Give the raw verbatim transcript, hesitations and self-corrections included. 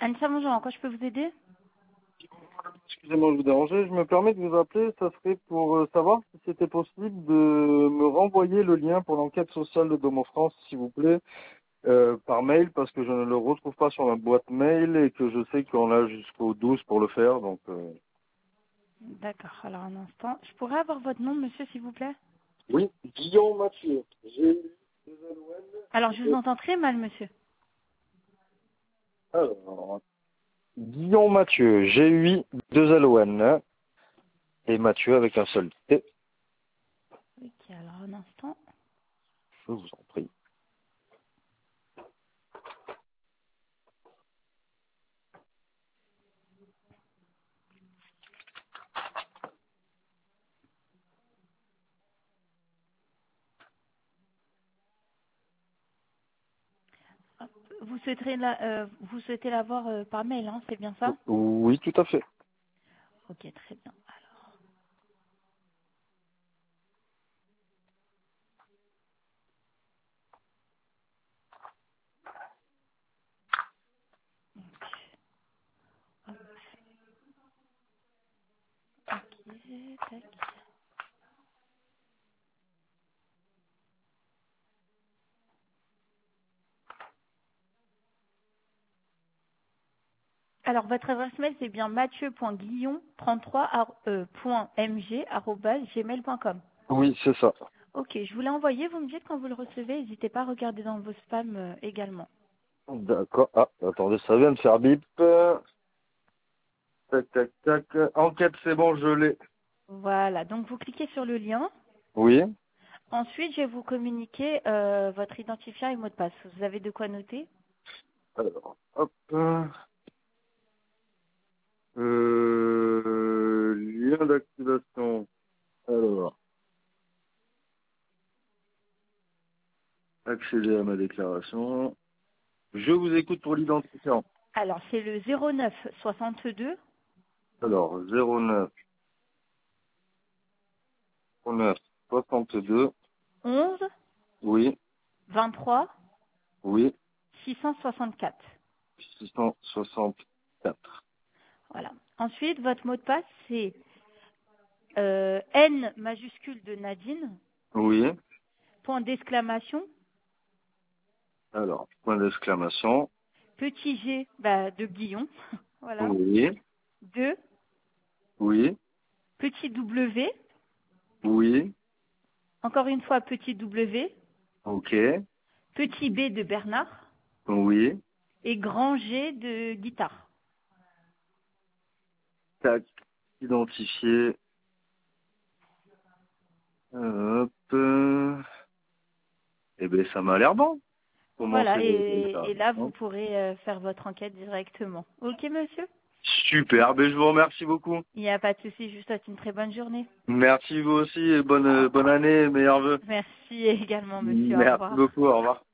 Anissa, bonjour, en quoi je peux vous aider? Excusez-moi de vous déranger, je me permets de vous appeler, ça serait pour euh, savoir si c'était possible de me renvoyer le lien pour l'enquête sociale de Domo France, s'il vous plaît, euh, par mail, parce que je ne le retrouve pas sur ma boîte mail et que je sais qu'on a jusqu'au douze pour le faire, donc... Euh... D'accord, alors un instant. Je pourrais avoir votre nom, monsieur, s'il vous plaît? Oui, Guillaume Mathieu. J'ai eu deux Alors, je vous L O N. entends très mal, monsieur. Alors, Guillaume Mathieu, G U I deux L O N, et Mathieu avec un seul T. Ok, alors un instant. Je vous en prie. Hop. Vous souhaiterez la, euh, vous souhaitez l'avoir euh, par mail, hein, c'est bien ça? Oui, tout à fait. Ok, très bien. Alors, hop, ok, tac. Alors, votre adresse mail, c'est bien mathieu point guillon trente-trois point m g arobase gmail point com. Oui, c'est ça. Ok, je vous l'ai envoyé, vous me dites quand vous le recevez, n'hésitez pas à regarder dans vos spams euh, également. D'accord. Ah, attendez, ça vient de faire bip. Tac, tac, tac. Enquête, c'est bon, je l'ai. Voilà, donc vous cliquez sur le lien. Oui. Ensuite, je vais vous communiquer euh, votre identifiant et mot de passe. Vous avez de quoi noter? Alors, hop. Euh, lien d'activation. Alors, accéder à ma déclaration. Je vous écoute pour l'identifiant. Alors, c'est le zéro neuf soixante-deux Alors, zéro neuf neuf soixante-deux. onze Oui, vingt-trois oui. six cent soixante-quatre. six cent soixante-quatre. Voilà. Ensuite, votre mot de passe, c'est euh, N majuscule de Nadine, Oui. point d'exclamation, Alors, point d'exclamation. petit G bah, de Guillon, voilà, Oui, deux, oui, petit W, oui. encore une fois petit W, Ok. petit B de Bernard Oui. et grand G de guitare. Tac. Identifié. Hop. euh, Eh ben, ça m'a l'air bon. Commencer Voilà, les et, et là, vous déclarations. pourrez euh, faire votre enquête directement. Ok, monsieur? Super. Ben, je vous remercie beaucoup. Il n'y a pas de souci, je vous souhaite une très bonne journée. Merci vous aussi et bonne, Au bonne revoir. année et meilleurs vœux. Merci également, monsieur. Au Merci revoir. beaucoup. Au revoir.